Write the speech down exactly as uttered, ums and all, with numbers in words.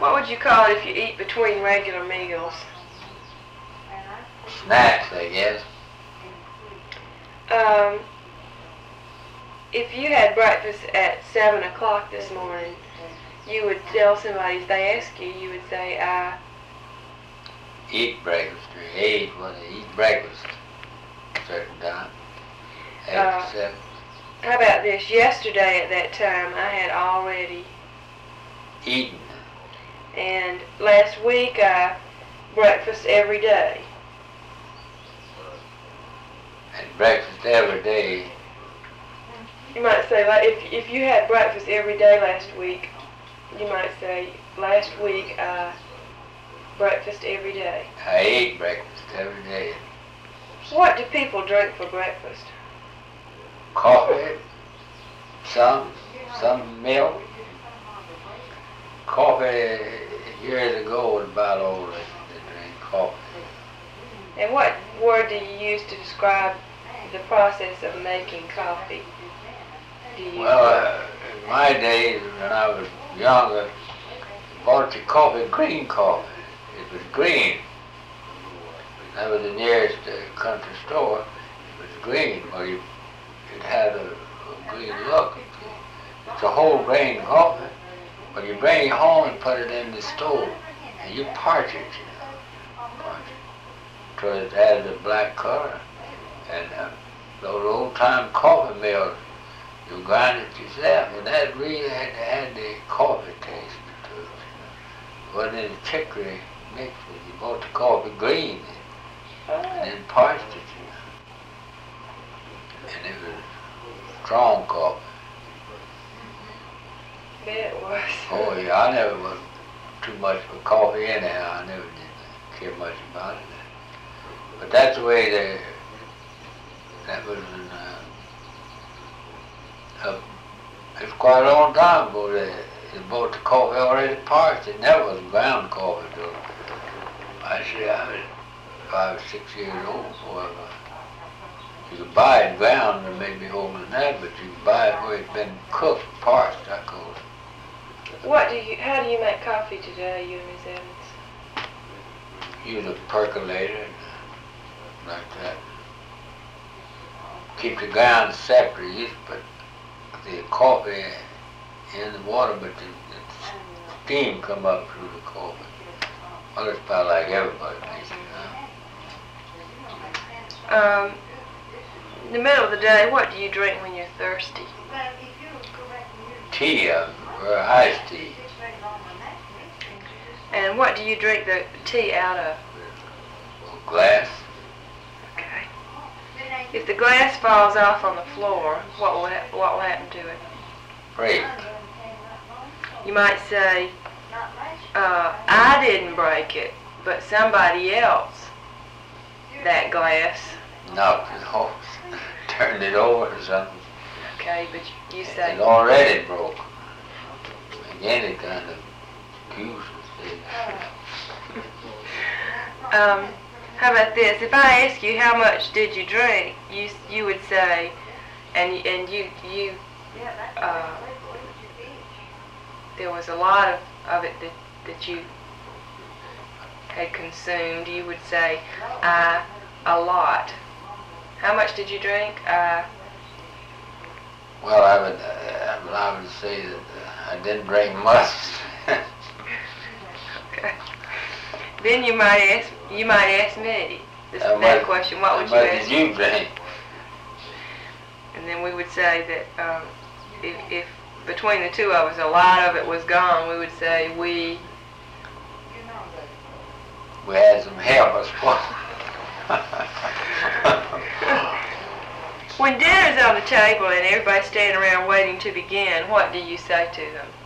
What would you call it if you eat between regular meals? Snacks, I guess. Um, if you had breakfast at seven o'clock this morning, you would tell somebody, if they ask you, you would say, I eat breakfast, or ate, well, they eat breakfast at a certain time. After Uh, seven. How about this? Yesterday at that time, I had already Eaten. and last week I breakfast every day. And breakfast every day. You might say, like, if if you had breakfast every day last week, you might say, last week I breakfast every day. I ate breakfast every day. What do people drink for breakfast? Coffee, some, some milk. Coffee, years ago, was about all that they drink coffee. And what word do you use to describe the process of making coffee? Do you Well, uh, in my days, when I was younger, you bought your coffee, green coffee. It was green. That was the nearest uh, country store. It was green, or you, it had a, a green look. It's a whole grain coffee. But you bring it home and put it in the stove, and you parch it, you know, parch it, till it has a black color. And uh, those old-time coffee mills, you grind it yourself, and that really had, had the coffee taste to it. You know. It wasn't any chicory mixed with it. You bought the coffee green and then parched it, you know. And it was strong coffee. bet it was? Oh yeah, I never was too much for coffee anyhow. I never did care much about it. But that's the way they, that was in, uh, uh, it was quite a long time ago they, they bought the coffee already parched. It never was ground coffee though. I see I was five or six years old before I, you could buy it ground, or maybe older than that, but you could buy it where it's been cooked, parched, I call it. What do you? How do you make coffee today, you and Miss Evans? Use a percolator and like that. Keep the ground separate. You put the coffee in the water, but the, the steam come up through the coffee. Well, it's about like everybody makes it. Huh? Um, in the middle of the day, what do you drink when you're thirsty? Tea, uh, or iced tea. And what do you drink the tea out of? A glass. Okay. If the glass falls off on the floor, what will ha- what will happen to it? Break. You might say, uh, I didn't break it, but somebody else, that glass. Knocked it off. Turned it over or something. Okay, but you say, It already broke. Again, it kind of accuses it. um, how about this? If I ask you how much did you drink, you you would say, and and you you uh, there was a lot of, of it that that you had consumed. You would say, I a lot. How much did you drink? Uh, Well, I would, uh, I would say that uh, I didn't drink much. okay. Then you might ask you might ask me this, How that much- question. What would How you much ask? did you drink? And then we would say that um, if, if between the two of us a lot of it was gone, we would say we We had some help us. When dinner's on the table and everybody's standing around waiting to begin, what do you say to them?